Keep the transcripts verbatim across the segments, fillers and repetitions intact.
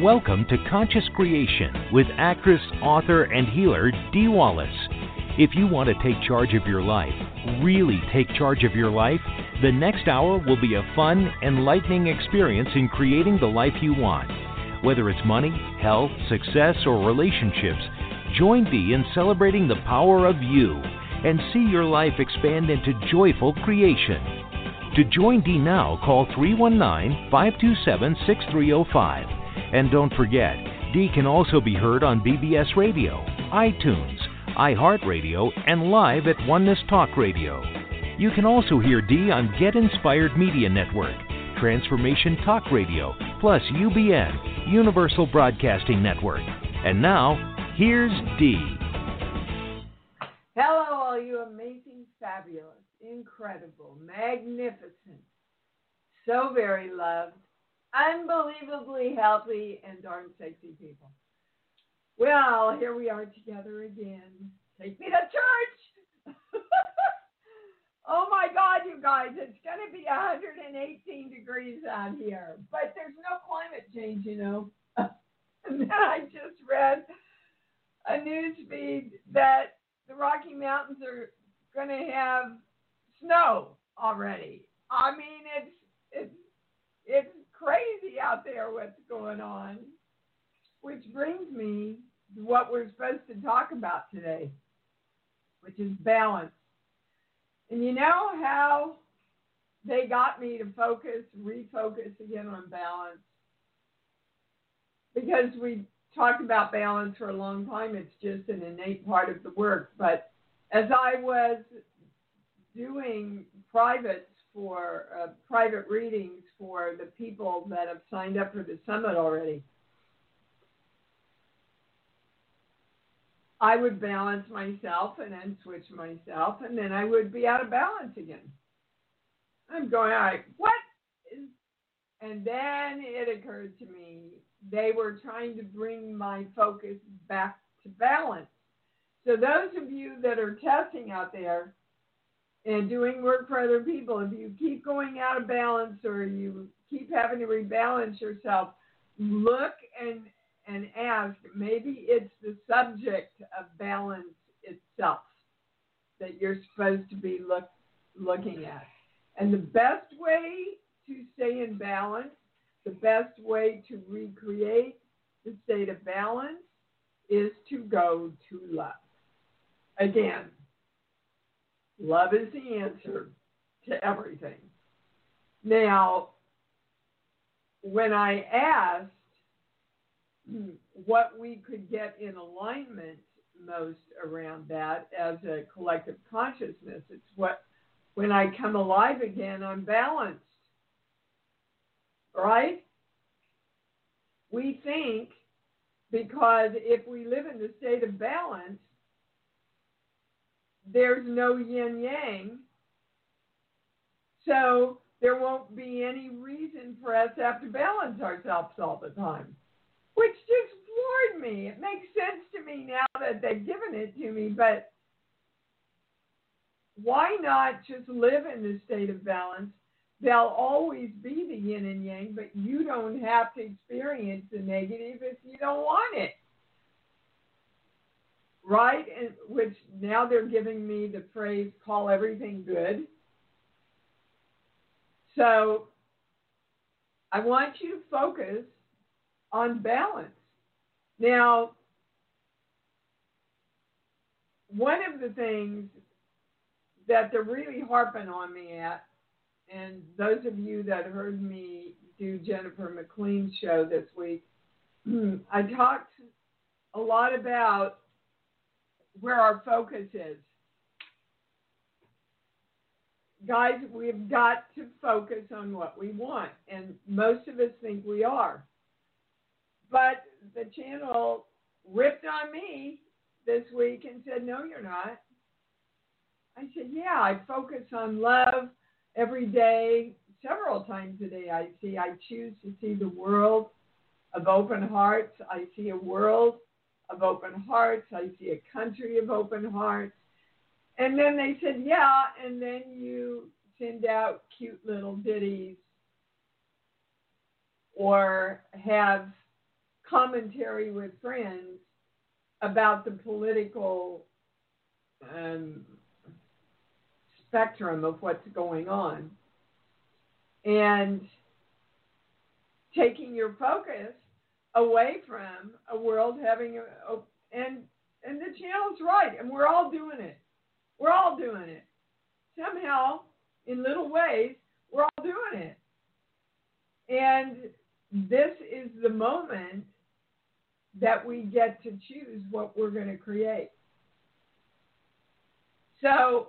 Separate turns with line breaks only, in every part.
Welcome to Conscious Creation with actress, author, and healer Dee Wallace. If you want to take charge of your life, really take charge of your life, the next hour will be a fun, enlightening experience in creating the life you want. Whether it's money, health, success, or relationships, join Dee in celebrating the power of you and see your life expand into joyful creation. To join Dee now, call three one nine, five two seven, six three zero five. And don't forget, Dee can also be heard on B B S Radio, iTunes, iHeartRadio, and live at Oneness Talk Radio. You can also hear Dee on Get Inspired Media Network, Transformation Talk Radio, plus U B N, Universal Broadcasting Network. And now, here's Dee.
Hello, all you amazing, fabulous, incredible, magnificent, so very loved, unbelievably healthy, and darn sexy people. Well, here we are together again. Take me to church! Oh my God, you guys, it's going to be one hundred eighteen degrees out here, but there's no climate change, you know. And then I just read a news feed that the Rocky Mountains are going to have snow already. I mean, it's it's it's crazy out there what's going on, which brings me to what we're supposed to talk about today, which is balance. And you know how they got me to focus, refocus again on balance? Because we talked about balance for a long time. It's just an innate part of the work. But as I was doing privates for uh, private readings for the people that have signed up for the summit already, I would balance myself and then switch myself, and then I would be out of balance again. I'm going, all right, what is, and then it occurred to me, they were trying to bring my focus back to balance. So those of you that are testing out there and doing work for other people, if you keep going out of balance or you keep having to rebalance yourself, look and and ask, maybe it's the subject of balance itself that you're supposed to be look, looking at. And the best way to stay in balance, the best way to recreate the state of balance is to go to love. Again, love is the answer to everything. Now, when I asked what we could get in alignment most around that as a collective consciousness, it's what, when I come alive again, I'm balanced, right? We think because if we live in the state of balance, there's no yin-yang, so there won't be any reason for us to have to balance ourselves all the time, which just floored me. It makes sense to me now that they've given it to me, but why not just live in the state of balance? There'll always be the yin and yang, but you don't have to experience the negative if you don't want it. Right? And which now they're giving me the phrase, call everything good. So I want you to focus on balance. Now, one of the things that they're really harping on me at, and those of you that heard me do Jennifer McLean's show this week, I talked a lot about where our focus is. Guys, we've got to focus on what we want, and most of us think we are. But the channel ripped on me this week and said, no, you're not. I said, yeah, I focus on love every day, several times a day. I see, I choose to see the world of open hearts. I see a world of open hearts. I see a country of open hearts. And then they said, yeah, and then you send out cute little ditties or have commentary with friends about the political um, spectrum of what's going on, and taking your focus away from a world having a, a and and the channel's right, and we're all doing it. We're all doing it. Somehow, in little ways, we're all doing it. And this is the moment that we get to choose what we're going to create. So,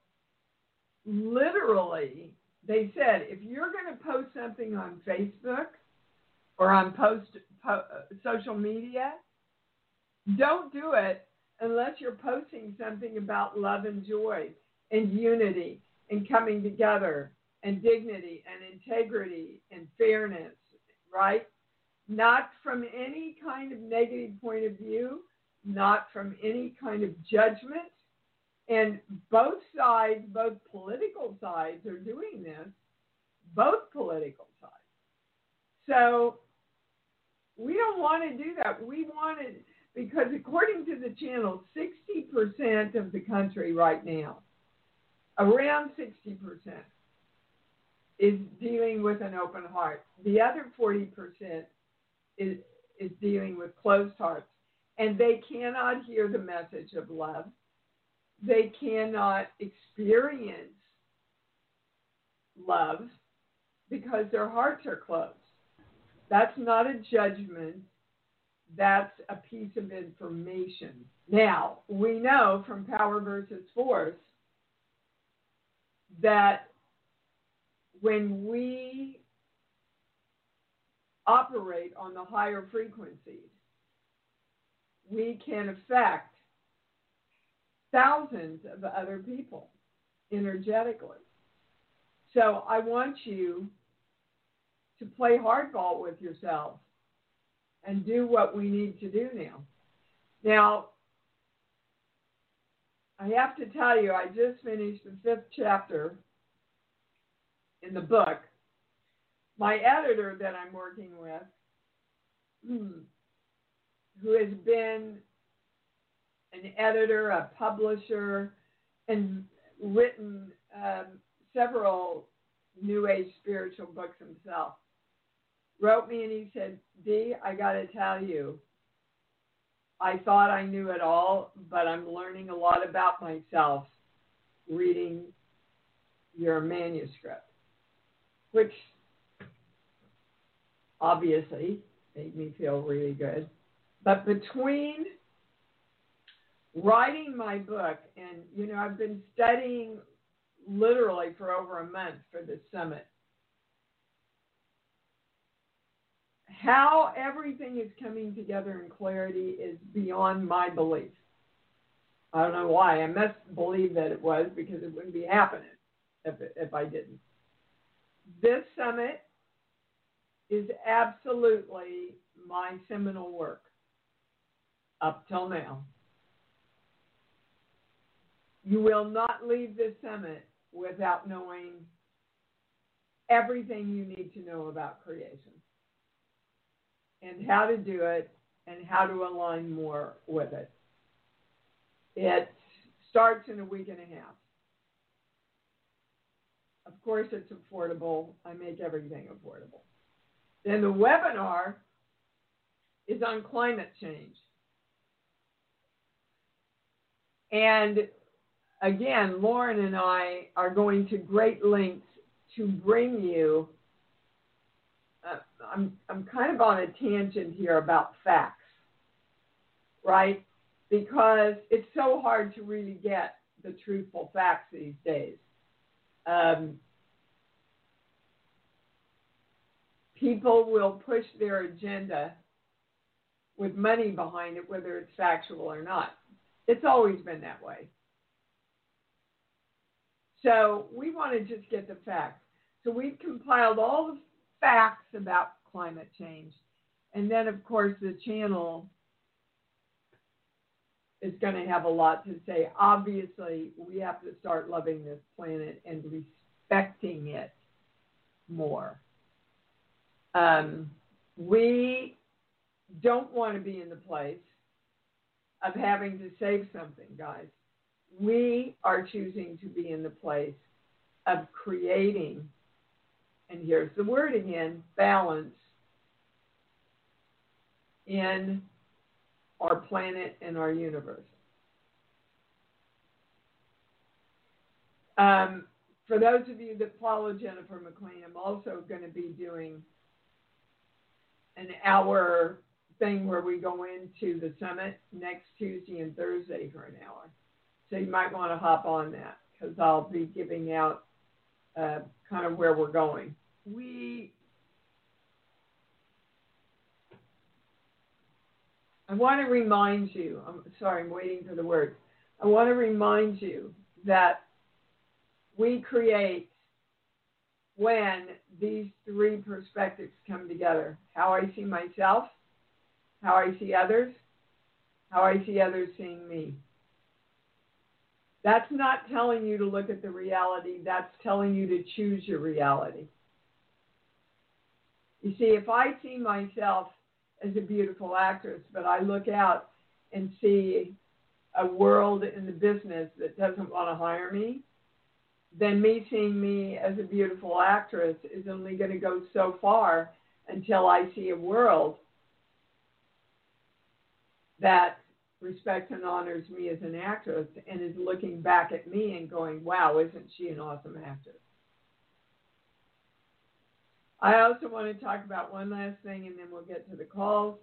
literally, they said, if you're going to post something on Facebook or on post po- social media, don't do it unless you're posting something about love and joy and unity and coming together and dignity and integrity and fairness, right? Not from any kind of negative point of view, not from any kind of judgment. And both sides, both political sides are doing this, both political sides. So we don't want to do that. We want to, because according to the channel, sixty percent of the country right now, around sixty percent, is dealing with an open heart. The other forty percent is, is dealing with closed hearts. And they cannot hear the message of love. They cannot experience love because their hearts are closed. That's not a judgment. That's a piece of information. Now, we know from Power versus Force that when we operate on the higher frequencies, we can affect thousands of other people energetically. So I want you to play hardball with yourself and do what we need to do now. Now, I have to tell you, I just finished the fifth chapter in the book. My editor that I'm working with, who has been an editor, a publisher, and written um, several New Age spiritual books himself, wrote me and he said, Dee, I got to tell you, I thought I knew it all, but I'm learning a lot about myself reading your manuscript, which obviously made me feel really good. But between writing my book, and, you know, I've been studying literally for over a month for this summit, how everything is coming together in clarity is beyond my belief. I don't know why. I must believe that it was, because it wouldn't be happening if, it, if I didn't. This summit is absolutely my seminal work up till now. You will not leave this summit without knowing everything you need to know about creation and how to do it and how to align more with it. It starts in a week and a half. Of course, it's affordable. I make everything affordable. Then the webinar is on climate change. And again, Lauren and I are going to great lengths to bring you, uh, I'm, I'm kind of on a tangent here about facts, right? Because it's so hard to really get the truthful facts these days. Um, people will push their agenda with money behind it, whether it's factual or not. It's always been that way. So we want to just get the facts. So we've compiled all the facts about climate change. And then, of course, the channel is going to have a lot to say. Obviously, we have to start loving this planet and respecting it more. Um, we don't want to be in the place of having to save something, guys. We are choosing to be in the place of creating, and here's the word again, balance in our planet and our universe. Um, for those of you that follow Jennifer McLean, I'm also going to be doing an hour thing where we go into the summit next Tuesday and Thursday for an hour. So you might want to hop on that because I'll be giving out uh, kind of where we're going. We, I want to remind you, I'm sorry, I'm waiting for the word. I want to remind you that we create when these three perspectives come together. How I see myself, how I see others, how I see others seeing me. That's not telling you to look at the reality. That's telling you to choose your reality. You see, if I see myself as a beautiful actress, but I look out and see a world in the business that doesn't want to hire me, then me seeing me as a beautiful actress is only going to go so far until I see a world that respects and honors me as an actress and is looking back at me and going, wow, isn't she an awesome actress? I also want to talk about one last thing and then we'll get to the calls.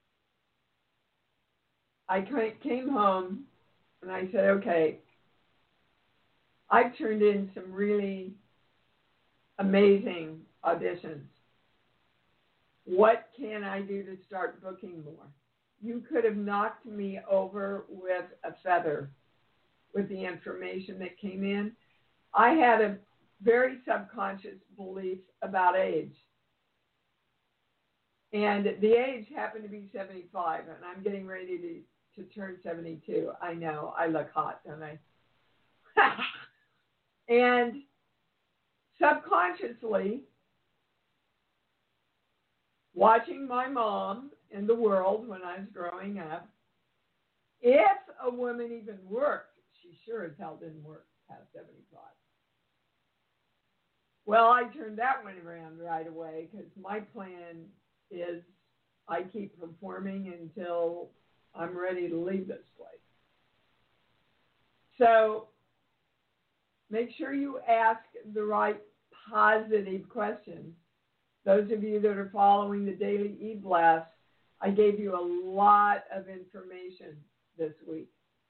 I came home and I said, okay, I've turned in some really amazing auditions. What can I do to start booking more? You could have knocked me over with a feather with the information that came in. I had a very subconscious belief about age. And the age happened to be seventy-five, and I'm getting ready to, to turn seventy-two. I know, I look hot, don't I? And subconsciously, watching my mom in the world when I was growing up, if a woman even worked, she sure as hell didn't work past seventy-five. Well, I turned that one around right away because my plan is I keep performing until I'm ready to leave this place. So make sure you ask the right positive questions. Those of you that are following the daily e-blast, I gave you a lot of information this week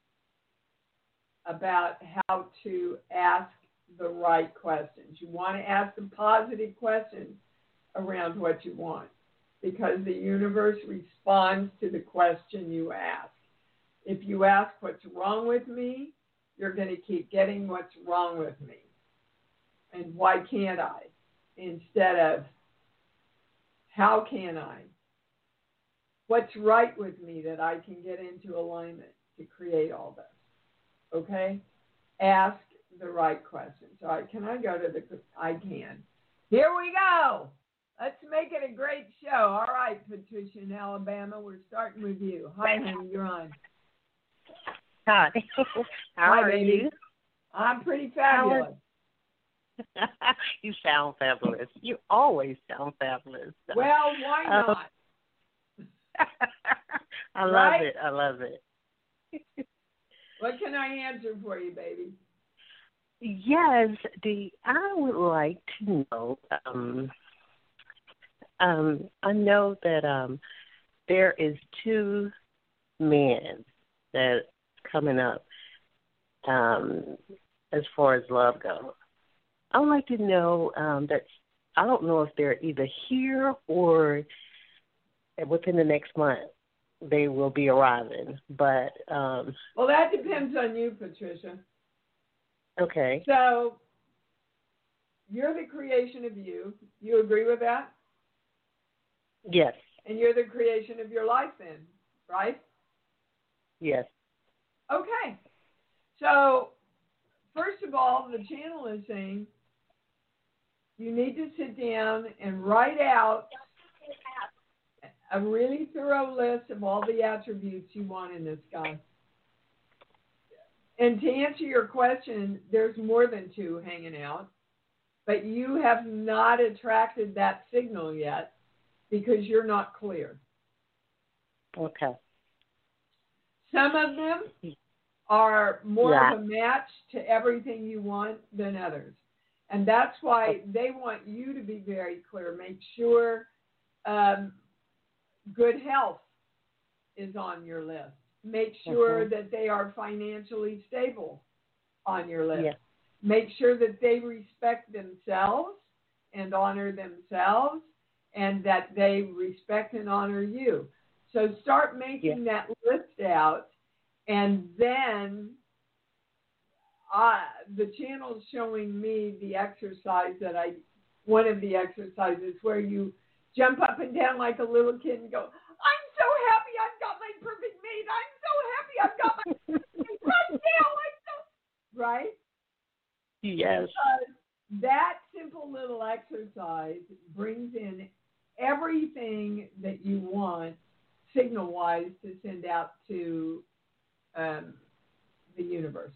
about how to ask the right questions. You want to ask the positive questions around what you want because the universe responds to the question you ask. If you ask what's wrong with me, you're going to keep getting what's wrong with me. And why can't I? Instead of how can I? What's right with me that I can get into alignment to create all this? Okay? Ask the right questions. All right, can I go to the, I can. Here we go. Let's make it a great show. All right, Patricia in Alabama, we're starting with you. Hi, honey, you're on.
Hi. How
Hi,
are
baby.
you?
I'm pretty fabulous.
You sound fabulous. You always sound fabulous.
Well, why not?
Uh, I love
right?
it. I love it.
What can I answer for you, baby?
Yes, the I would like to know. Um, um, I know that um, there is two men that coming up um, as far as love goes. I would like to know um, that I don't know if they're either here or within the next month they will be arriving. But um,
well, that depends on you, Patricia.
Okay.
So you're the creation of you. You agree with that?
Yes.
And you're the creation of your life then, right?
Yes.
Okay. So first of all, the channel is saying you need to sit down and write out a really thorough list of all the attributes you want in this guy. And to answer your question, there's more than two hanging out, but you have not attracted that signal yet because you're not clear.
Okay.
Some of them are more
yeah.
of a match to everything you want than others. And that's why they want you to be very clear. Make sure um, good health is on your list. Make sure
mm-hmm.
that they are financially stable on your list.
Yeah.
Make sure that they respect themselves and honor themselves, and that they respect and honor you. So start making
yeah.
that list out, and then uh, the channel's showing me the exercise that I, one of the exercises where you jump up and down like a little kid and go, I'm so happy I've got my perfect mate. I'm so happy I've got my perfect touchdown. I'm so, right?
Yes.
Because that simple little exercise brings in everything that you want signal-wise to send out to um, the universe.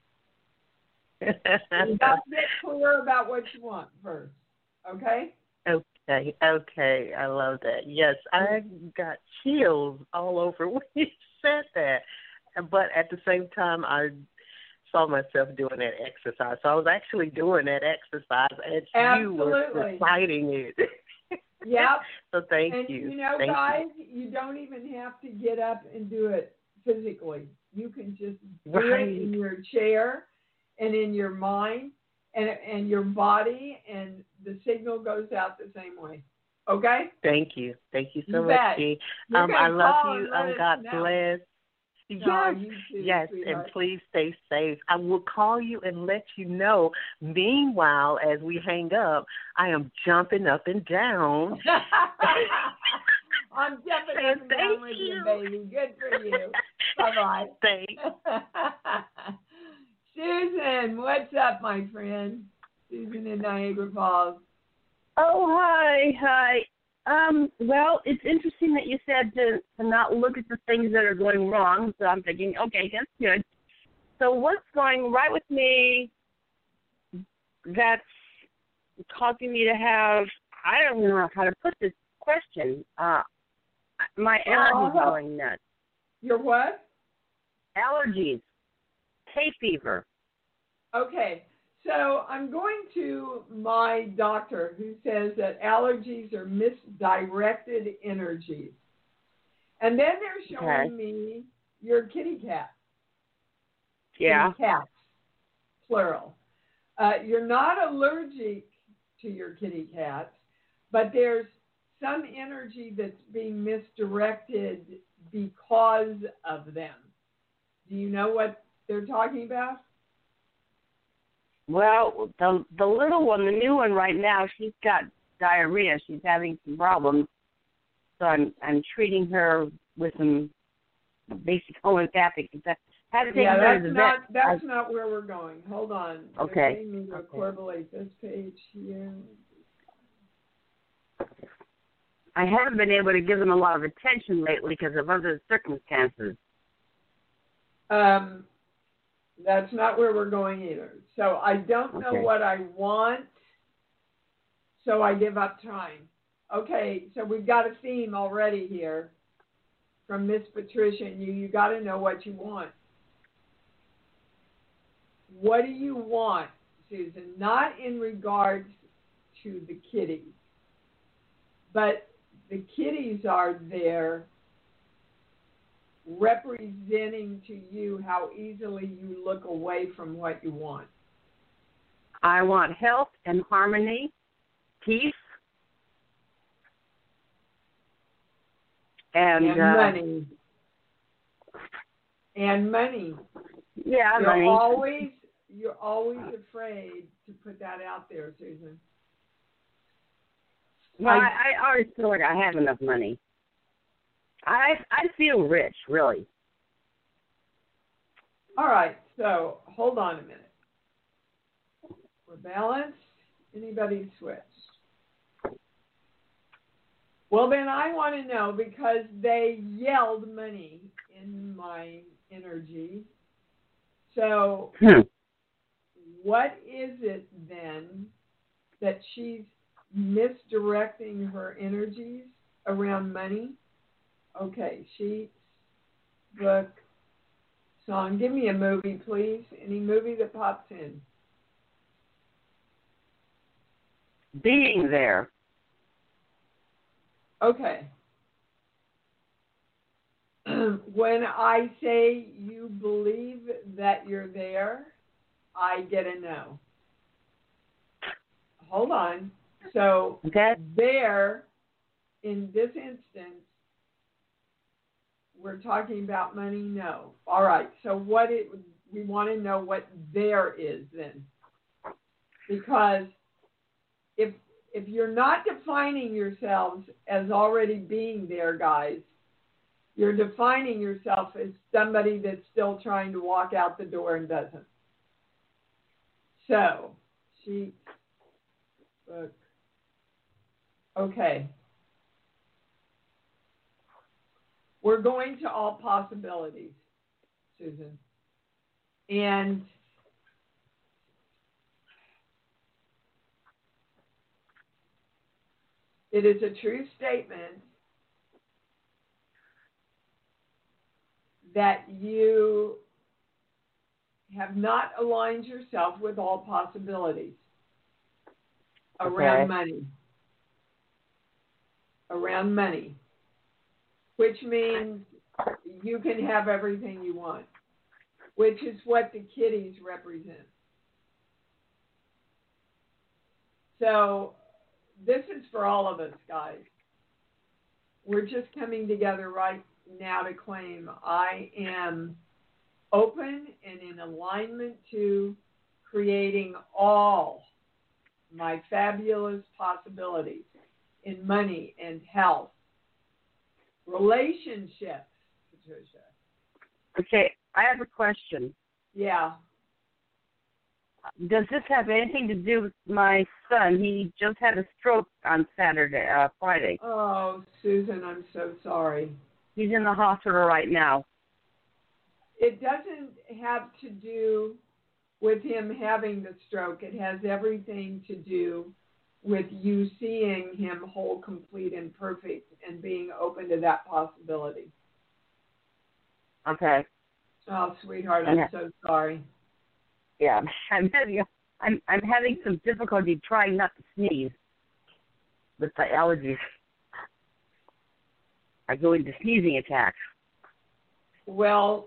You got to get clear about what you want first, okay?
Okay, okay, I love that. Yes, I got chills all over when you said that. But at the same time, I saw myself doing that exercise. So I was actually doing that exercise as
Absolutely.
you were reciting it.
Yep.
So thank
and
you.
And you know,
thank
guys,
you.
you don't even have to get up and do it physically. You can just do
right.
it in your chair and in your mind and and your body, and the signal goes out the same way. Okay?
Thank you. Thank you so
you
much,
bet.
G. Um, I love you. Um, God bless. Yes,
oh, you too,
yes,
sweetheart.
And please stay safe. I will call you and let you know. Meanwhile, as we hang up, I am jumping up and down.
I'm jumping up and down with you, baby. Good for you. Bye-bye.
Thanks.
Susan, what's up, my friend? Susan in Niagara Falls.
Oh, hi, hi. Um, well, it's interesting that you said to, to not look at the things that are going wrong. So I'm thinking, okay, that's good. So what's going right with me that's causing me to have, I don't know how to put this question. Uh, my allergies are going nuts.
Your what?
Allergies. Hay fever.
Okay. So I'm going to my doctor who says that allergies are misdirected energies. And then they're showing okay. me your kitty cat.
Yeah.
Kitty cats, plural. Uh, you're not allergic to your kitty cats, but there's some energy that's being misdirected because of them. Do you know what they're talking about?
Well, the the little one, the new one right now, she's got diarrhea. She's having some problems. So I'm I'm treating her with some basic homeopathic. How to take
yeah,
her
that's
to the
not
vet.
that's
I,
not where we're going. Hold on.
Okay.
Let me
okay.
corbulate this page here.
I haven't been able to give them a lot of attention lately because of other circumstances.
Um, that's not where we're going either. So I don't know
okay.
what I want, so I give up trying. Okay, so we've got a theme already here from Miss Patricia and you. You got to know what you want. What do you want, Susan? Not in regards to the kitties, but the kitties are there representing to you how easily you look away from what you want.
I want health and harmony, peace, and,
and
uh,
money. And money.
Yeah,
you're
money.
always you're always afraid to put that out there, Susan.
Well, I, I always feel like I have enough money. I I feel rich, really.
All right, so hold on a minute. We're balanced. Anybody switch? Well, then I want to know, because they yelled money in my energy. So
Hmm.
what is it then that she's misdirecting her energies around money? Okay, sheets, book, song. Give me a movie, please. Any movie that pops in.
Being there.
Okay. When I say you believe that you're there, I get a no. Hold on. So
Okay.
there, in this instance, we're talking about money? No. All right. So what it, we want to know what there is then. Because if if you're not defining yourselves as already being there, guys, you're defining yourself as somebody that's still trying to walk out the door and doesn't. So, sheet, book. Okay. We're going to all possibilities, Susan. And it is a true statement that you have not aligned yourself with all possibilities around
Okay.
money. Around money. Which means you can have everything you want, which is what the kitties represent. So this is for all of us, guys. We're just coming together right now to claim I am open and in alignment to creating all my fabulous possibilities in money and health, relationships, Patricia.
Okay, I have a question.
Yeah.
Does this have anything to do with my son? He just had a stroke on Saturday, uh, Friday.
Oh, Susan, I'm so sorry.
He's in the hospital right now.
It doesn't have to do with him having the stroke. It has everything to do with you seeing him whole, complete, and perfect and being open to that possibility.
Okay.
Oh, sweetheart, I'm so sorry.
Yeah, I'm having I'm I'm having some difficulty trying not to sneeze with the allergies. I go into sneezing attacks.
Well,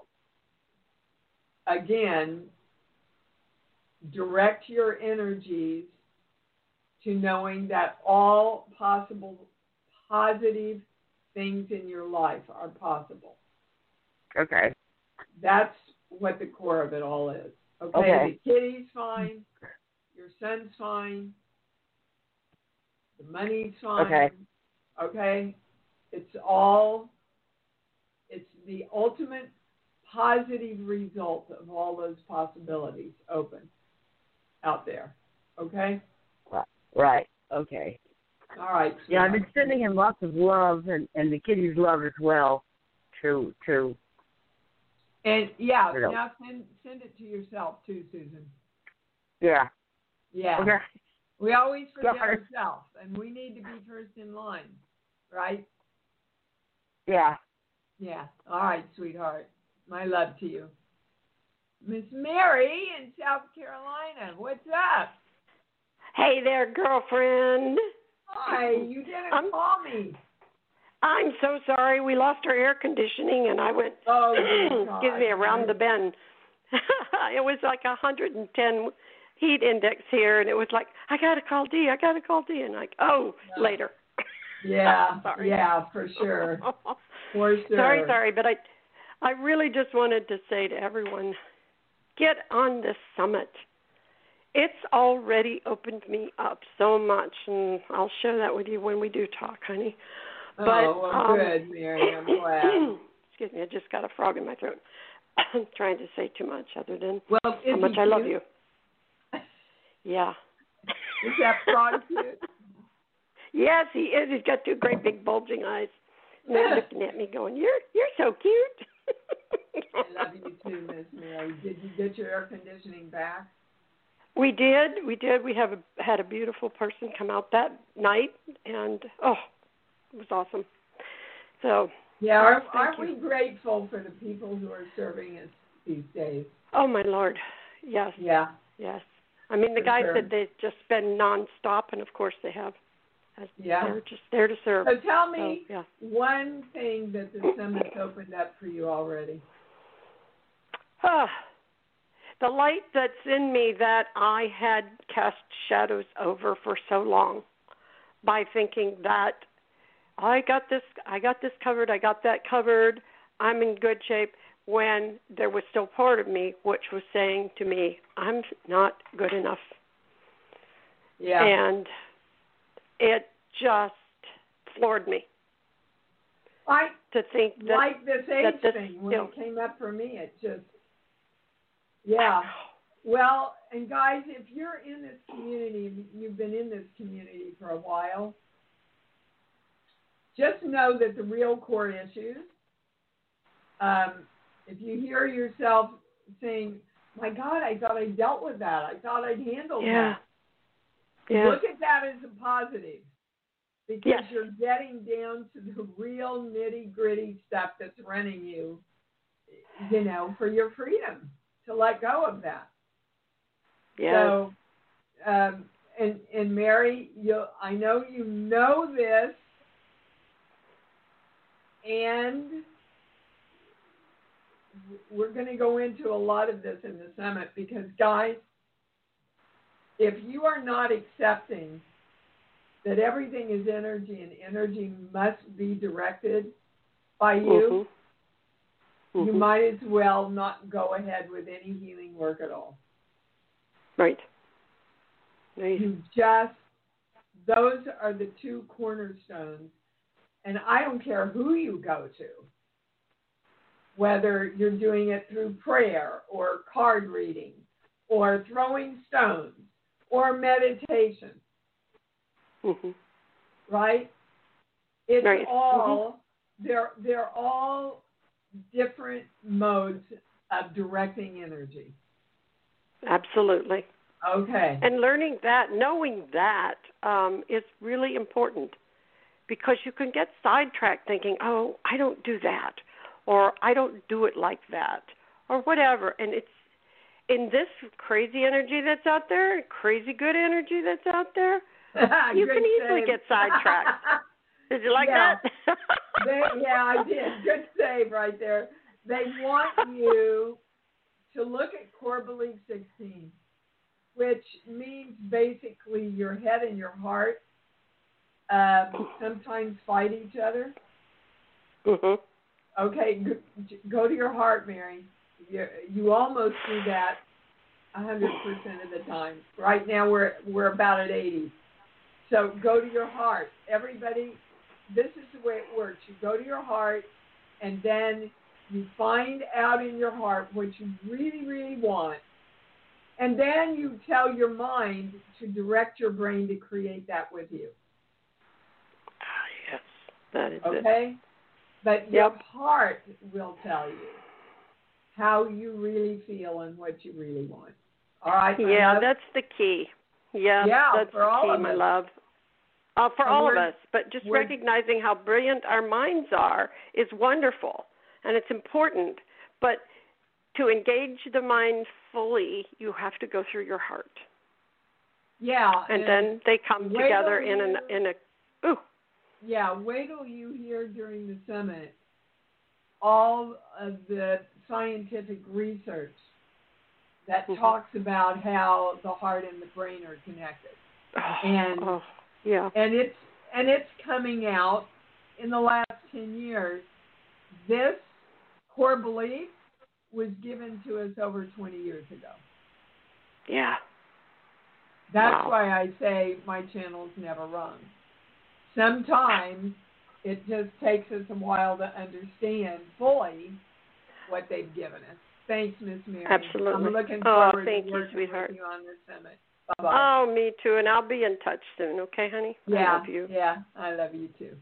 again, direct your energies to knowing that all possible positive things in your life are possible.
Okay.
That's what the core of it all is. Okay,
Okay.
The kitty's fine. Your son's fine. The money's fine.
Okay.
Okay? It's all, it's the ultimate positive result of all those possibilities open out there. Okay?
Right. Okay.
All right.
Yeah, I've been sending him lots of love and, and the kitty's love as well to to
And yeah,
you know.
now send send it to yourself too, Susan.
Yeah.
Yeah.
Okay.
We always forget
Sorry.
ourselves, and we need to be first in line, right?
Yeah.
Yeah. All right, sweetheart. My love to you. Miss Mary in South Carolina, what's up?
Hey there, girlfriend.
Hi, you didn't
I'm,
call me.
I'm so sorry. We lost our air conditioning, and I went,
oh,
excuse me, around the bend. It was like one hundred ten heat index here, and it was like, I got to call Dee, I got to call Dee. And like, oh,
yeah.
later.
Yeah,
sorry.
yeah, for sure. For sure.
Sorry, sorry, but I, I really just wanted to say to everyone, get on this summit. It's already opened me up so much, and I'll share that with you when we do talk, honey.
Oh,
but,
well,
um,
good, Mary. I'm glad.
Excuse me, I just got a frog in my throat. I'm trying to say too much other than
well,
how much I love
cute?
you. Yeah.
Is that frog cute?
Yes, he is. He's got two great big bulging eyes. And they're looking at me going, you're you're so cute.
I love you too, Miss Mary. Did you get your air conditioning back?
We did. We did. We have a, had a beautiful person come out that night, and, oh, it was awesome. So,
yeah, aren't,
thank
aren't
you.
we grateful for the people who are serving us these days?
Oh, my Lord. Yes.
Yeah.
Yes. I mean, the
For
guy
sure.
said they've just been nonstop, and, of course, they have.
Yeah.
They're just there to serve.
So tell me
so, yeah.
one thing that the summit's opened up for you already.
Ah, the light that's in me that I had cast shadows over for so long by thinking that I got this, I got this covered, I got that covered, I'm in good shape, when there was still part of me which was saying to me, I'm not good enough.
Yeah.
And it just floored me.
I
to think that,
like this age
that this,
thing when
you know,
it came up for me. It just, yeah. Well, and guys, if you're in this community, you've been in this community for a while, just know that the real core issues, um, if you hear yourself saying, my God, I thought I dealt with that. I thought I'd handled
yeah.
that.
Yeah.
Look at that as a positive. Because
yes.
you're getting down to the real nitty-gritty stuff that's running you, you know, for your freedom to let go of that.
Yes.
So, um, and, and Mary, you, I know you know this, and we're going to go into a lot of this in the summit because, guys, if you are not accepting that everything is energy and energy must be directed by you,
mm-hmm. Mm-hmm.
you might as well not go ahead with any healing work at all.
Right. Right.
You just, those are the two cornerstones. And I don't care who you go to, whether you're doing it through prayer or card reading or throwing stones or meditation.
Mm-hmm.
Right? It's
right.
all, mm-hmm. they're, they're all different modes of directing energy.
Absolutely.
Okay.
And learning that, knowing that um, is really important because you can get sidetracked thinking, oh, I don't do that, or I don't do it like that, or whatever. And it's in this crazy energy that's out there, crazy good energy that's out there, you can easily
save.
get sidetracked. Did you like
yeah.
that?
they, yeah, I did. Good save right there. They want you to look at core belief sixteen, which means basically your head and your heart um, sometimes fight each other.
Mm-hmm.
Okay, go, go to your heart, Mary. You, you almost do that one hundred percent of the time. Right now we're we're about at eighty. So go to your heart. Everybody, this is the way it works. You go to your heart, and then you find out in your heart what you really, really want. And then you tell your mind to direct your brain to create that with you.
Ah, yes, that is
okay?
it.
Okay? But
yep.
your heart will tell you how you really feel and what you really want. All right?
Yeah, that's the key. Yeah,
yeah
that's
for
the
all
key,
of
my
us.
love. Uh, for
and
all of us, but just
we're,
recognizing how brilliant our minds are is wonderful, and it's important. But to engage the mind fully, you have to go through your heart.
Yeah,
and, and then they come together in an in a. Ooh.
Yeah, wait till you hear during the summit all of the scientific research that
mm-hmm.
talks about how the heart and the brain are connected.
Oh,
and
oh, yeah.
And it's and it's coming out in the last ten years. This core belief was given to us over twenty years ago.
Yeah.
That's
wow.
why I say my channel's never run. Sometimes it just takes us a while to understand fully what they've given us. Thanks, Miss Mary.
Absolutely.
I'm looking
oh,
forward
thank
to
you,
working
sweetheart.
with you on this summit. Bye-bye.
Oh, me too. And I'll be in touch soon. Okay, honey?
Yeah,
I love you.
yeah, I love you too.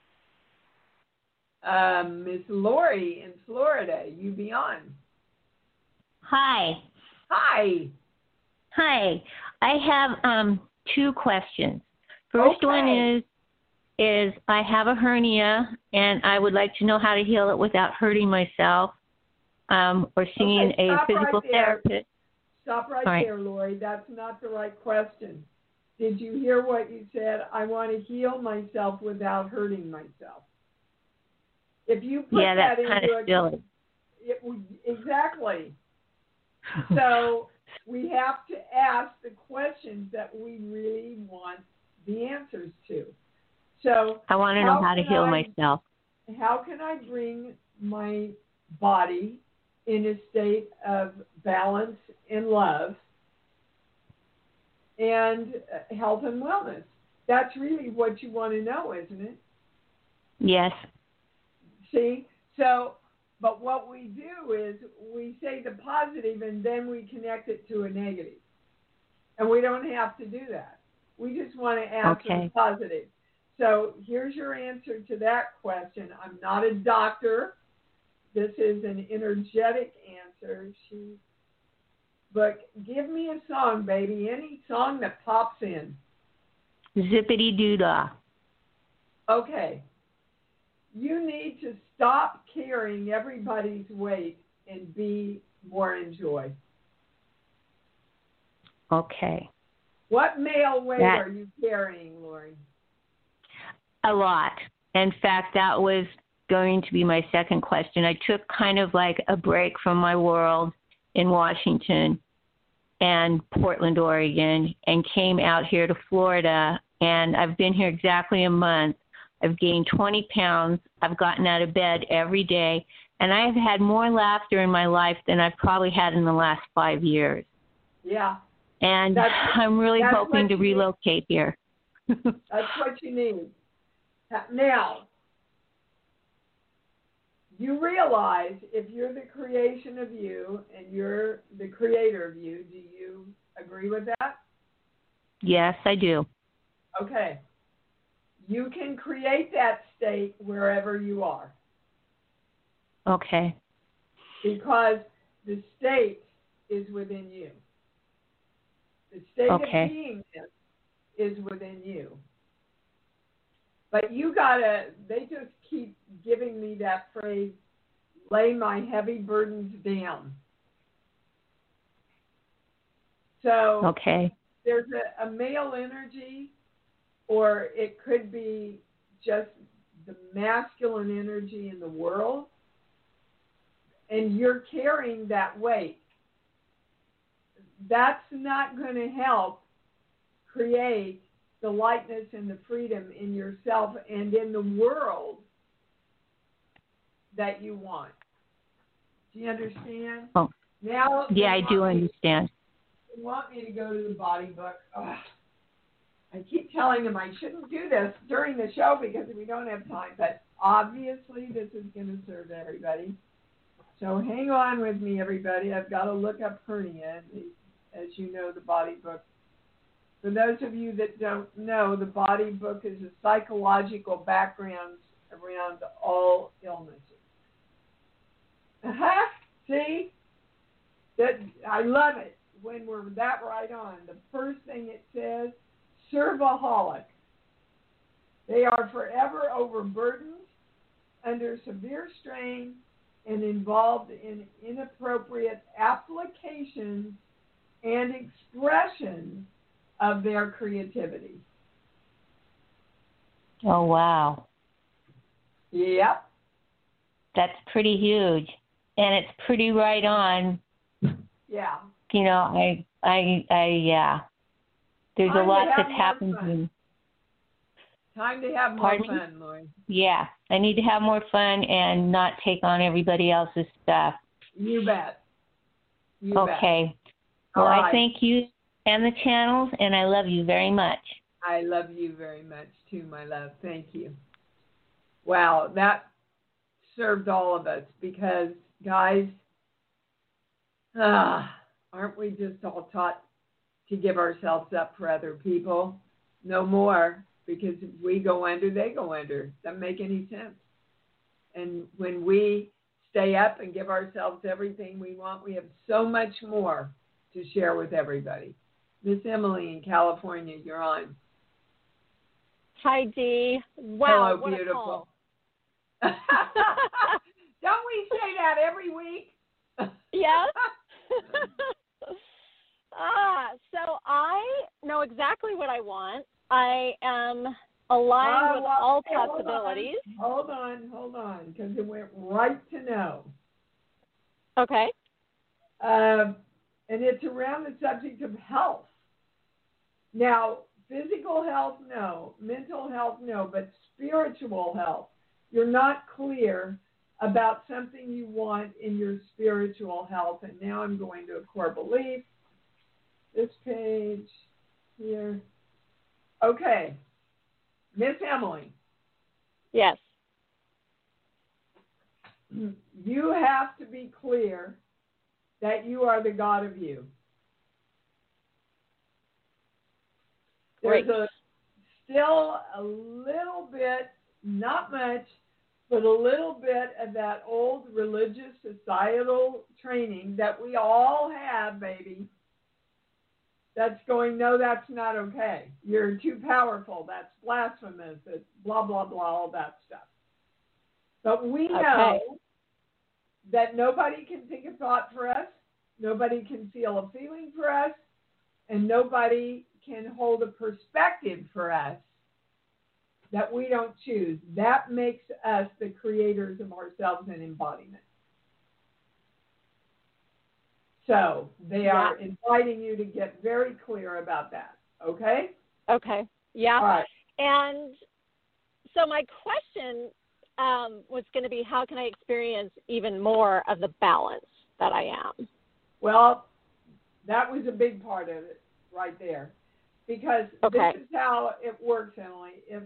Um, Miss Lori in Florida, you be on.
Hi.
Hi.
Hi. I have um, two questions. First
Okay.
one is is I have a hernia, and I would like to know how to heal it without hurting myself um, or seeing
Okay,
a
stop
physical
right there.
therapist.
Stop right,
All right.
there, Lori. That's not the right question. Did you hear what you said? I want to heal myself without hurting myself. If you put
Yeah,
that
that's kind
into
of
a,
silly.
it would, exactly. So we have to ask the questions that we really want the answers to. So
I want to know how to
can
heal
I,
myself.
How can I bring my body in a state of balance and love and health and wellness? That's really what you want to know, isn't it?
Yes.
See? So, but what we do is we say the positive and then we connect it to a negative. And we don't have to do that. We just want to answer
Okay.
the positive. So here's your answer to that question. I'm not a doctor. This is an energetic answer. She, but give me a song, baby. Any song that pops in.
Zippity doo dah.
Okay. You need to stop carrying everybody's weight and be more in joy.
Okay.
What male weight
That-
are you carrying, Lori?
A lot. In fact, that was going to be my second question. I took kind of like a break from my world in Washington and Portland, Oregon, and came out here to Florida. And I've been here exactly a month. I've gained twenty pounds. I've gotten out of bed every day. And I've had more laughter in my life than I've probably had in the last five years.
Yeah.
And
That's,
I'm really
that's
hoping to relocate
need.
here.
That's what you need. Now, you realize if you're the creation of you and you're the creator of you, do you agree with that?
Yes, I do.
Okay. You can create that state wherever you are.
Okay.
Because the state is within you. The state
Okay.
of beingness is within you. But you gotta, they just keep giving me that phrase, lay my heavy burdens down. So
Okay.
there's a, a male energy, or it could be just the masculine energy in the world, and you're carrying that weight. That's not going to help create the lightness and the freedom in yourself and in the world that you want. Do you understand?
Oh.
Now,
Yeah, I do understand.
They want me to go to the body book. Ugh. I keep telling them I shouldn't do this during the show because we don't have time, but obviously this is going to serve everybody. So hang on with me, everybody. I've got to look up hernia. As you know, the body book. For those of you that don't know, the body book is a psychological background around all illnesses. Uh-huh. See? That, I love it when we're that right on. The first thing it says, servaholic. They are forever overburdened, under severe strain, and involved in inappropriate applications and expressions of their creativity.
Oh, wow.
Yep.
That's pretty huge. And it's pretty right on.
Yeah.
You know, I, I, I, yeah. There's
Time
a lot
to have
that's
more
happened
fun.
to me.
Time to have more
Pardon me?
fun, Lloyd.
Yeah. I need to have more fun and not take on everybody else's stuff.
You bet. You bet.
Okay. Well,
All
I
right.
thank you and the channels, and I love you very much.
I love you very much too, my love. Thank you. Wow, that served all of us because, guys, ah, aren't we just all taught to give ourselves up for other people. No more, because if we go under, they go under. Doesn't make any sense. And when we stay up and give ourselves everything we want, we have so much more to share with everybody. Miss Emily in California, you're on.
Hi, Dee. Wow,
Hello,
what
beautiful.
a call.
Don't we say that every week?
Yes. ah, so I know exactly what I want. I am aligned
oh,
with
well,
all
hold
possibilities.
On, hold on, hold on, because it went right to no.
Okay.
Um, and it's around the subject of health. Now, physical health, no. Mental health, no. But spiritual health, you're not clear about something you want in your spiritual health. And now I'm going to a core belief. This page here. Okay. Miss Emily.
Yes.
You have to be clear that you are the God of you. There's a, still a little bit, not much, but a little bit of that old religious societal training that we all have, baby, that's going, no, that's not okay. You're too powerful. That's blasphemous. It's blah, blah, blah, all that stuff. But we know okay. that nobody can think a thought for us, nobody can feel a feeling for us, and nobody can hold a perspective for us that we don't choose. That makes us the creators of ourselves and embodiment. So they
yeah.
are inviting you to get very clear about that, okay?
Okay, yeah.
All right.
And so my question um, was going to be, how can I experience even more of the balance that I am?
Well, that was a big part of it right there. Because
okay.
this is how it works, Emily. If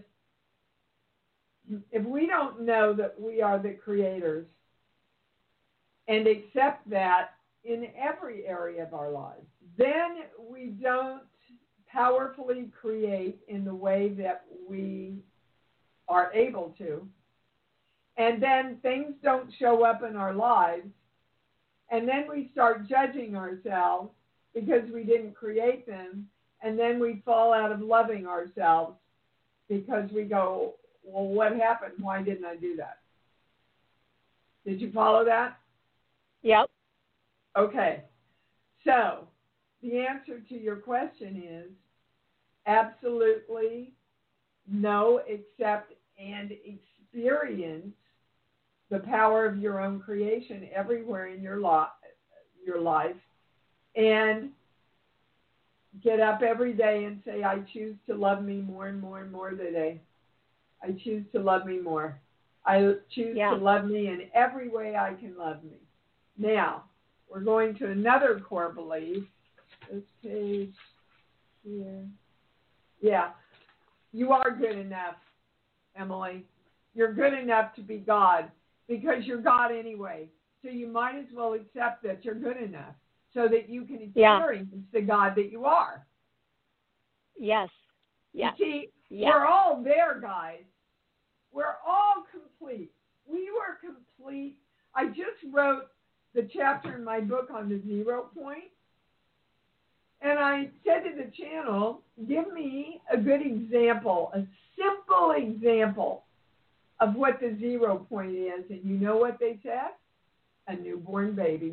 if we don't know that we are the creators and accept that in every area of our lives, then we don't powerfully create in the way that we are able to. And then things don't show up in our lives. And then we start judging ourselves because we didn't create them. And then we fall out of loving ourselves because we go, well, what happened? Why didn't I do that? Did you follow that?
Yep.
Okay. So the answer to your question is absolutely know, accept, and experience the power of your own creation everywhere in your, lo- your life. And get up every day and say, I choose to love me more and more and more today. I choose to love me more. I choose
yeah.
to love me in every way I can love me. Now, we're going to another core belief. This page here. Yeah. You are good enough, Emily. You're good enough to be God because you're God anyway. So you might as well accept that you're good enough, so that you can experience yeah. the God that you are.
Yes. Yes.
You see,
yes.
we're all there, guys. We're all complete. We were complete. I just wrote the chapter in my book on the zero point, and I said to the channel, give me a good example, a simple example of what the zero point is. And you know what they said? A newborn baby.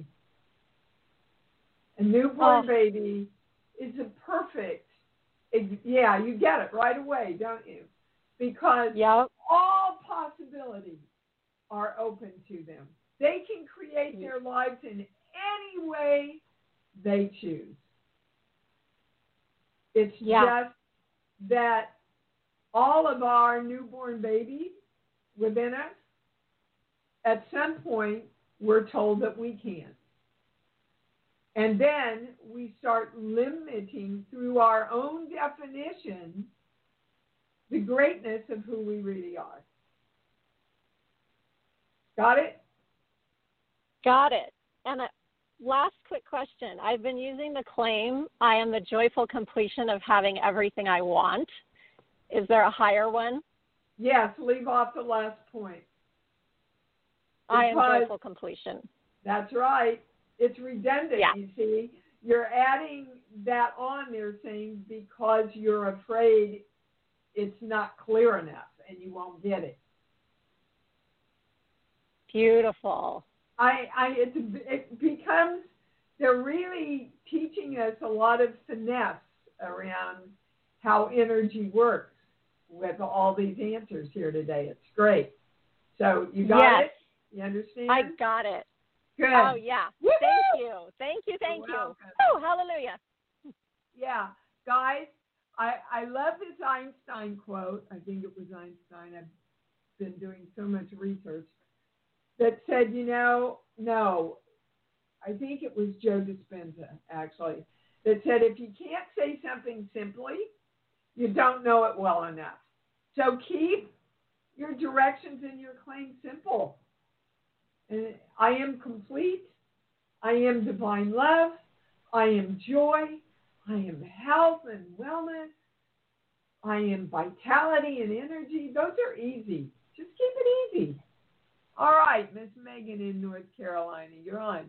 A newborn oh. baby is a perfect, yeah, you get it right away, don't you? Because
yep.
all possibilities are open to them. They can create their lives in any way they choose. It's
yeah.
just that all of our newborn babies within us, at some point, we're told that we can't. And then we start limiting through our own definition the greatness of who we really are. Got it?
Got it. And I, last quick question. I've been using the claim, I am the joyful completion of having everything I want. Is there a higher one?
Yes, leave off the last point.
I am
Because-
joyful completion.
That's right. It's redundant,
Yeah.
you see. You're adding that on there saying because you're afraid it's not clear enough and you won't get it.
Beautiful.
I, I, it, it becomes, they're really teaching us a lot of finesse around how energy works with all these answers here today. It's great. So you got
Yes.
it? You understand?
I got it.
Good.
Oh, yeah.
Woo-hoo!
Thank you. Thank you. Thank
You're
you.
welcome.
Oh, hallelujah.
Yeah, guys, I, I love this Einstein quote. I think it was Einstein. I've been doing so much research that said, you know, no, I think it was Joe Dispenza, actually, that said if you can't say something simply, you don't know it well enough. So keep your directions and your claim simple. And I am complete. I am divine love. I am joy. I am health and wellness. I am vitality and energy. Those are easy. Just keep it easy. All right, Miss Megan in North Carolina, you're on.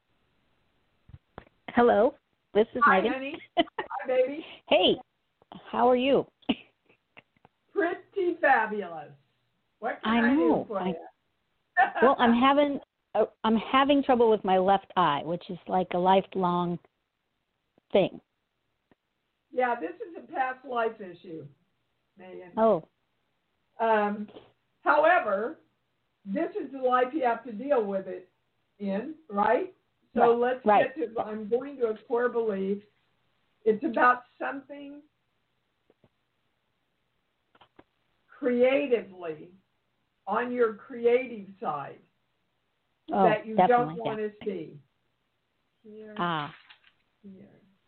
Hello, this is
Hi,
Megan.
honey. Hi, baby.
Hey, how are you?
Pretty fabulous. What can
I
I,
know.
do for
I-
you?
Well, I'm having uh, I'm having trouble with my left eye, which is like a lifelong thing.
Yeah, this is a past life issue, Megan.
Oh,
Um, however, this is the life you have to deal with it in, right? So
Right,
let's
right.
get to, I'm going to a core belief. It's about something creatively on your creative side
oh,
that you
definitely.
don't want to see. Here,
Ah,
here.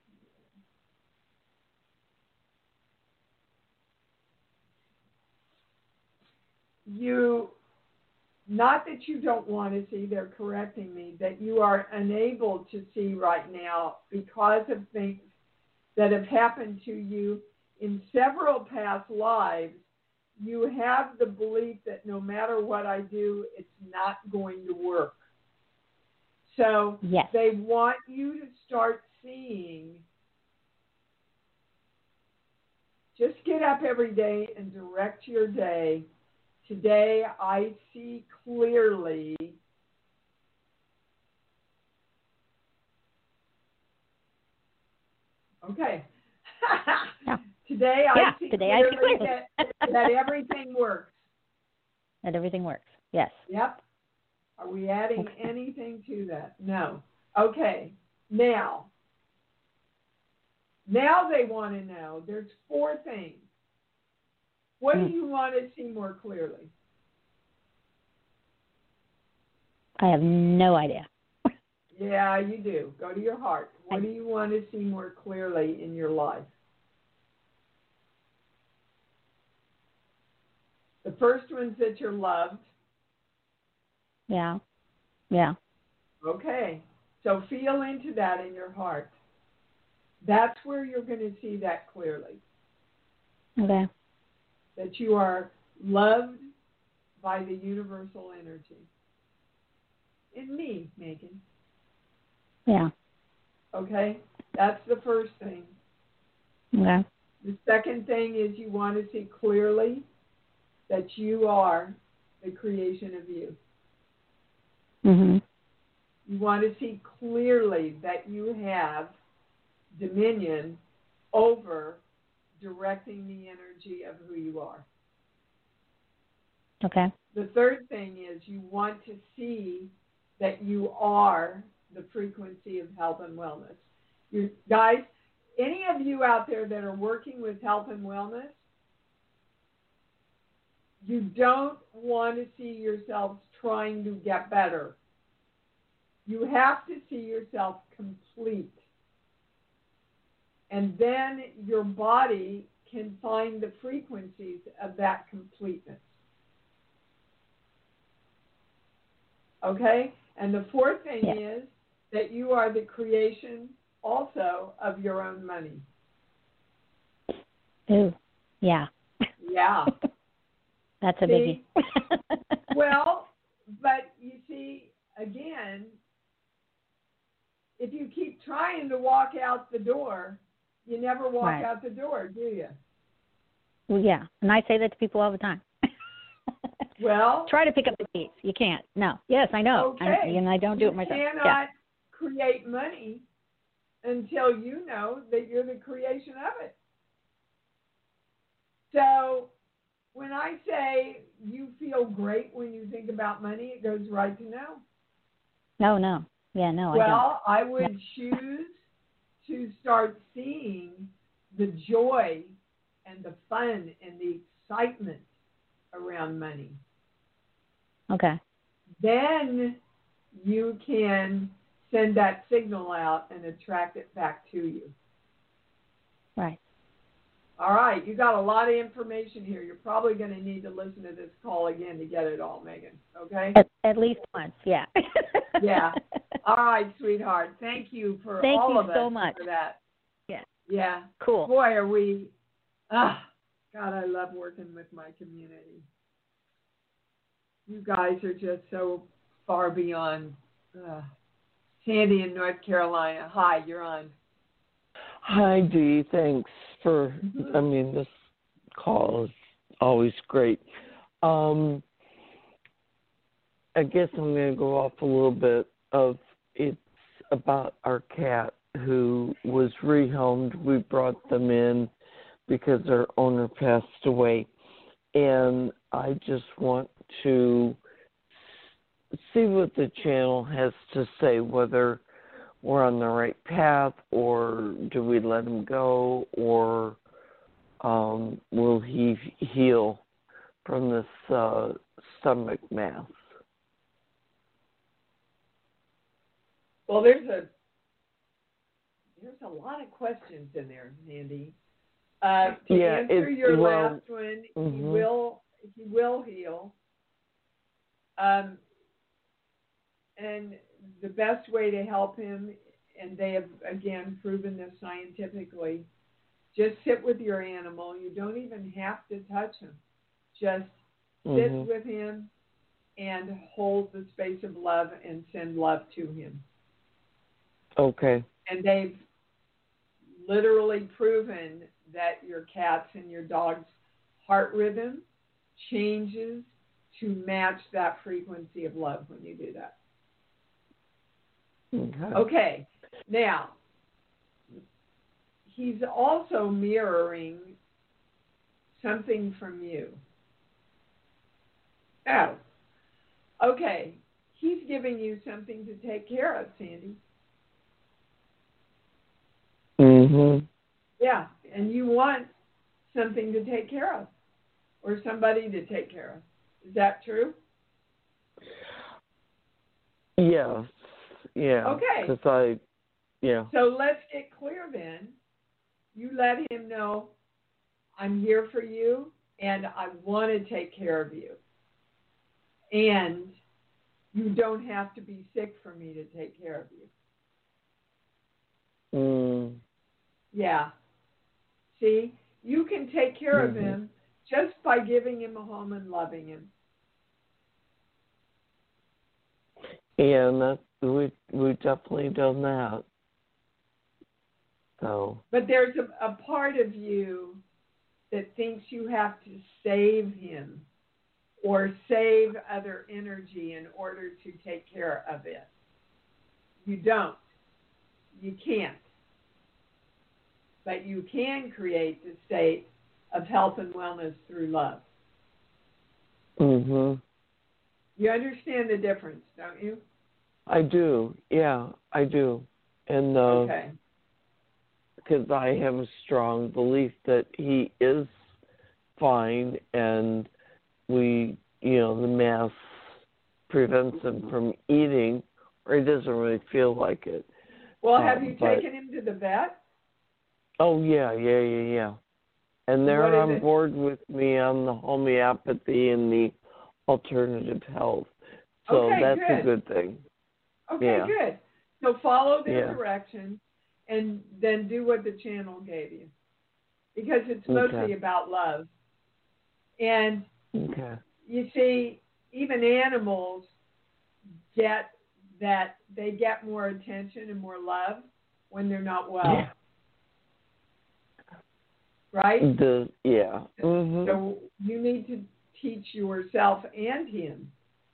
You, not that you don't want to see, they're correcting me, that you are unable to see right now because of things that have happened to you in several past lives. You have the belief that no matter what I do, it's not going to work. So
yes.
they want you to start seeing, just get up every day and direct your day. Today I see clearly okay.
Yeah.
Today I
Yeah,
see
today I see
clearly
clearly.
that, that everything works.
That everything works. Yes.
Yep. Are we adding
Okay.
anything to that? No. Okay. Now, now they want to know, there's four things. What
Hmm.
do you want to see more clearly?
I have no idea.
Yeah, you do. Go to your heart. What do you want to see more clearly in your life? The first one's that you're loved.
Yeah. Yeah.
Okay. So feel into that in your heart. That's where you're going to see that clearly.
Okay.
That you are loved by the universal energy. In me, Megan.
Yeah.
Okay? That's the first thing.
Okay.
The second thing is you want to see clearly that you are the creation of you.
Mhm.
You want to see clearly that you have dominion over directing the energy of who you are.
Okay.
The third thing is you want to see that you are the frequency of health and wellness. You guys, any of you out there that are working with health and wellness, you don't want to see yourselves trying to get better. You have to see yourself complete. And then your body can find the frequencies of that completeness. Okay? And the fourth thing
Yeah.
is that you are the creation also of your own money?
Ooh, yeah.
Yeah.
That's a
See?
biggie.
Well, but you see, again, if you keep trying to walk out the door, you never walk
Right.
out the door, do you?
Well, yeah, and I say that to people all the time.
Well,
try to pick up the keys. You can't. No. Yes, I know.
okay.
I, and I don't do
you
it myself.
cannot
Yeah.
create money until you know that you're the creation of it. So when I say you feel great when you think about money, it goes right to no.
No, no. Yeah, no,
Well,
I
I would choose to start seeing the joy and the fun and the excitement around money.
don't. Okay.
Then you can send that signal out and attract it back to you.
Right.
All right, you got a lot of information here. You're probably going to need to listen to this call again to get it all, Megan. Okay?
At, at least once, yeah.
Yeah. All right, sweetheart. Thank you for
Thank
all
you
of us
so much.
for that.
Yeah.
Yeah.
Cool.
Boy, are we, ah, God, I love working with my community. You guys are just so far beyond. Uh, Sandy in North Carolina. Hi, you're on.
Hi, Dee. Thanks for, I mean, this call is always great. Um, I guess I'm going to go off a little bit of, it's about our cat who was rehomed. We brought them in because our owner passed away. And I just want to see what the channel has to say, whether we're on the right path, or do we let him go, or um, will he heal from this uh, stomach mass?
Well, there's a there's a lot of questions in there, Sandy. Uh, to
yeah,
answer
it,
your
well,
last one,
mm-hmm.
he will he will heal. Um, and the best way to help him, and they have again proven this scientifically, just sit with your animal. You don't even have to touch him. Just sit
mm-hmm.
with him and hold the space of love and send love to him.
Okay.
And they've literally proven that your cat's and your dog's heart rhythm changes to match that frequency of love when you do that.
Okay.
Okay. Now, he's also mirroring something from you. Oh, okay. He's giving you something to take care of, Sandy.
Mm-hmm.
Yeah, and you want something to take care of, or somebody to take care of. Is that true?
Yes. Yeah.
Okay.
Because I, yeah.
So let's get clear then. You let him know, I'm here for you, and I want to take care of you. And you don't have to be sick for me to take care of you.
Mm.
Yeah. See, you can take care
mm-hmm.
of him just by giving him a home and loving him.
Yeah, and that, we, we've definitely done that. So.
But there's a, a part of you that thinks you have to save him or save other energy in order to take care of it. You don't. You can't. But you can create the state of health and wellness through love.
Mhm.
You understand the difference, don't you?
I do. Yeah, I do. And uh,
okay.
Because I have a strong belief that he is fine, and we, you know, the mass prevents him from eating, or he doesn't really feel like it.
Well, have
um,
you
but,
taken him to the vet?
Oh, yeah, yeah, yeah, yeah. And they're on
it?
board with me on the homeopathy and the alternative health. So
okay,
that's
good.
a good thing.
Okay,
yeah.
good. So follow their
Yeah.
direction and then do what the channel gave you. Because it's mostly
Okay.
about love. And
Okay.
you see, even animals get that they get more attention and more love when they're not well.
Yeah.
Right?
The yeah. Mm-hmm.
So you need to teach yourself and him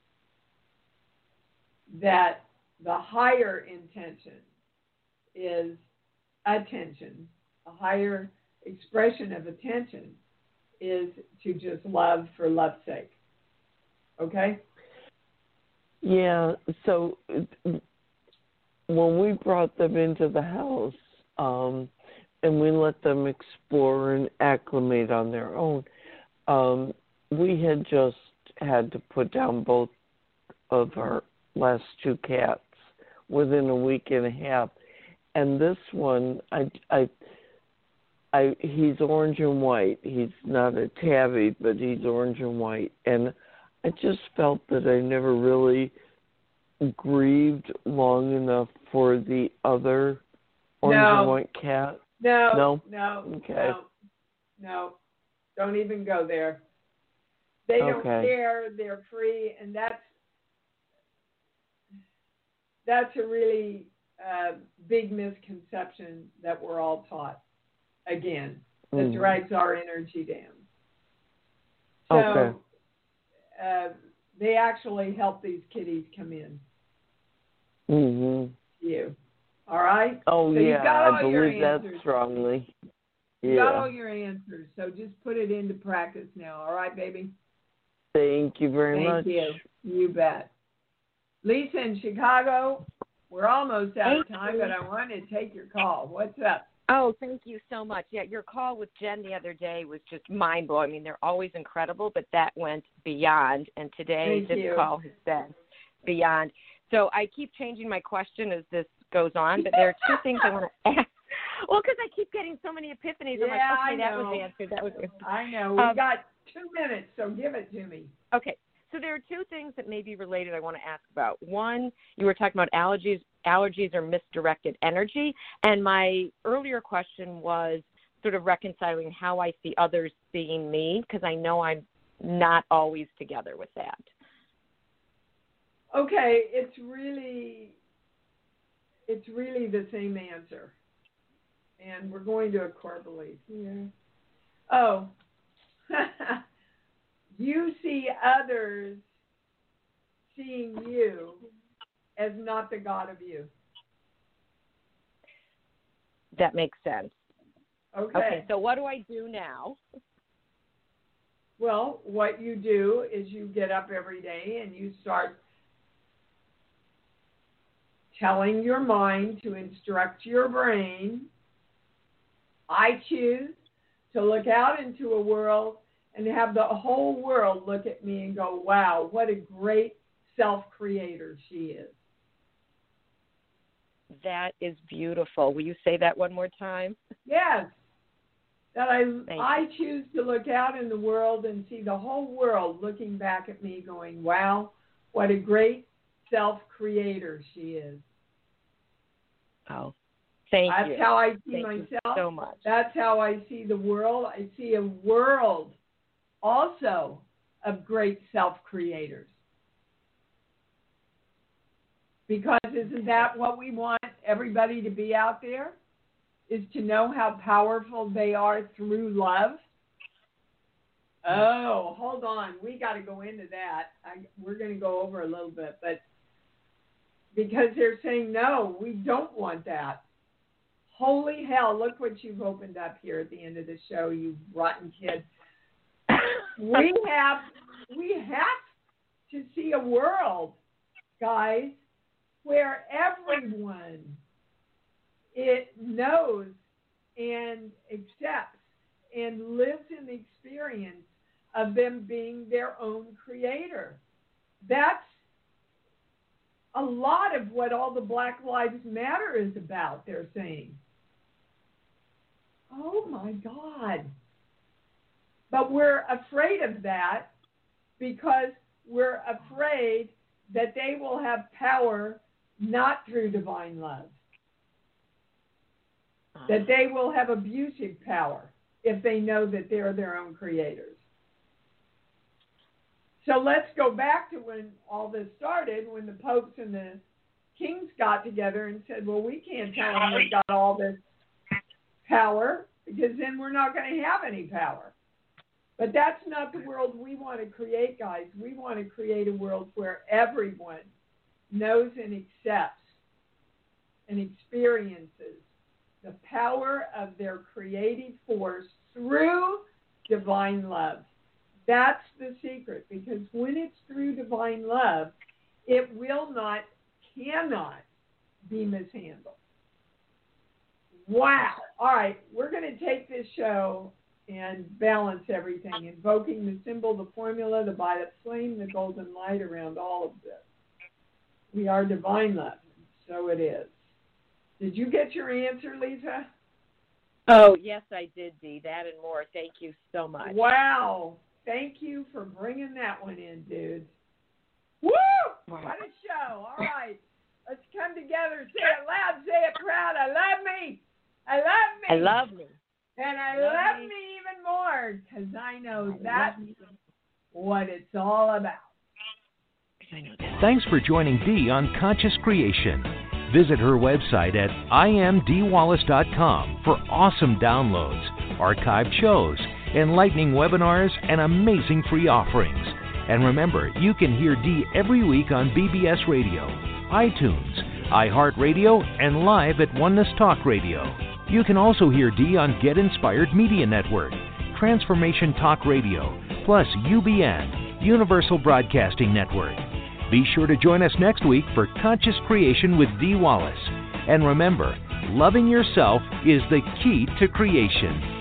that the higher intention is attention. A higher expression of attention is to just love for love's sake. Okay?
Yeah, so when we brought them into the house, um, and we let them explore and acclimate on their own, um, we had just had to put down both of our last two cats within a week and a half. And this one, I, I, I, he's orange and white. He's not a tabby, but he's orange and white. And I just felt that I never really grieved long enough for the other orange
No.
and white cat.
No.
No?
No.
Okay.
No. No. Don't even go there. They don't
Okay.
care. They're free, and that's that's a really uh, big misconception that we're all taught. Again, that
Mm.
drags our energy down. So
Okay.
uh, they actually help these kitties come in
Mhm.
to you. All right?
Oh
So you've
yeah,
got all
I
your
believe that
answers.
strongly.
You got
Yeah.
all your answers, so just put it into practice now. All right, baby?
Thank you very
Thank
much.
you. You bet. Lisa in Chicago, we're almost out of
Thank
time,
you.
but I want to take your call. What's up?
Oh, thank you so much. Yeah, your call with Jen the other day was just mind blowing. I mean, they're always incredible, but that went beyond. And today,
Thank
this
you.
call has been beyond. So I keep changing my question as this goes on, but there are two things I want to ask. Well, because I keep getting so many epiphanies. I'm
Yeah,
like, okay,
I
that
know.
was answered. That was answered.
I know. We
Um,
got two minutes, so give it to me.
Okay, so there are two things that may be related I want to ask about. One, you were talking about allergies. Allergies are misdirected energy. And my earlier question was sort of reconciling how I see others seeing me, because I know I'm not always together with that.
Okay, it's really, it's really the same answer. And we're going to a core belief here. Oh, you see others seeing you as not the God of you.
That makes sense.
Okay.
Okay, so what do I do now?
Well, what you do is you get up every day and you start telling your mind to instruct your brain, I choose to look out into a world and have the whole world look at me and go, wow, what a great self-creator she is.
That is beautiful. Will you say that one more time?
Yes. That I
Thank
I
you.
choose to look out in the world and see the whole world looking back at me going, wow, what a great self-creator she is.
Oh, thank
That's
you.
how I see
Thank
myself.
you so much.
That's how I see the world. I see a world also of great self-creators. Because isn't that what we want everybody to be out there? Is to know how powerful they are through love? Oh, hold on. We got to go into that. I, we're going to go over a little bit, but because they're saying, no, we don't want that. Holy hell, look what you've opened up here at the end of the show, you rotten kid. we have we have to see a world, guys, where everyone it knows and accepts and lives in the experience of them being their own creator. That's a lot of what all the Black Lives Matter is about, they're saying. Oh, my God. But we're afraid of that because we're afraid that they will have power not through divine love. That they will have abusive power if they know that they're their own creators. So let's go back to when all this started, when the popes and the kings got together and said, well, we can't tell them they've got all this power because then we're not going to have any power. But that's not the world we want to create, guys. We want to create a world where everyone knows and accepts and experiences the power of their creative force through divine love. That's the secret, because when it's through divine love, it will not, cannot be mishandled. Wow. All right, we're going to take this show and balance everything, invoking the symbol, the formula, the violet flame, the golden light around all of this. We are divine love, so it is. Did you get your answer, Lisa?
Oh, yes, I did, Dee. That and more. Thank you so much.
Wow. Thank you for bringing that one in, dude. Woo! What a show. All right. Let's come together. Say it loud. Say it proud. I love me. I love me.
I love me.
And I
love,
love
me.
me even more because I know
I
that's what it's all about.
I know that.
Thanks for joining Dee on Conscious Creation. Visit her website at I am dee wallace dot com for awesome downloads, archived shows, enlightening webinars, and amazing free offerings. And remember, you can hear Dee every week on B B S Radio, iTunes, iHeartRadio, and live at Oneness Talk Radio. You can also hear Dee on Get Inspired Media Network, Transformation Talk Radio, plus U B N, Universal Broadcasting Network. Be sure to join us next week for Conscious Creation with Dee Wallace. And remember, loving yourself is the key to creation.